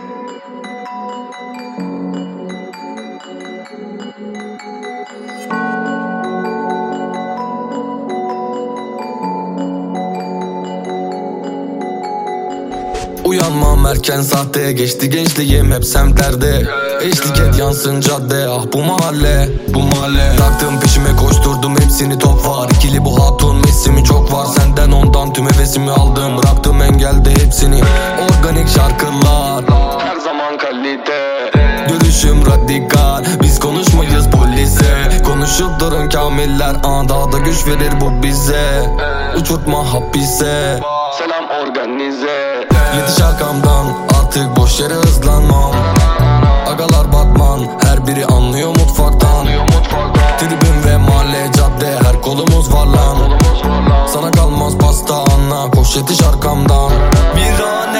Uyanmam erken sahte, geçti gençliğim hep semtlerde. Eşlik et yansın cadde, ah bu mahalle, bu mahalle. Taktım peşime koşturdum hepsini, top var. İkili bu hatun Messi'mi çok var. Senden ondan tüm hevesimi aldım, bıraktım engelde hepsini. Organik şarkılar, her zaman kalite. Görüşüm radikal, biz konuşmayız polise. Konuşup durun kamiller, daha da güç verir bu bize. Uçurtma hapise, selam organize. Yetiş arkamdan, artık boş yere hızlanmam. Agalar Batman, her biri anlıyor mutfaktan. Tribün ve mahalle cadde, her kolumuz var lan. Sana kalmaz pasta anla, koş yetiş arkamdan. Bir an